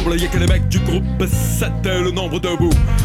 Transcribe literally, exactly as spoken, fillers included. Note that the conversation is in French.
ensemble, y'a que les mecs du groupe sept, le nombre debout.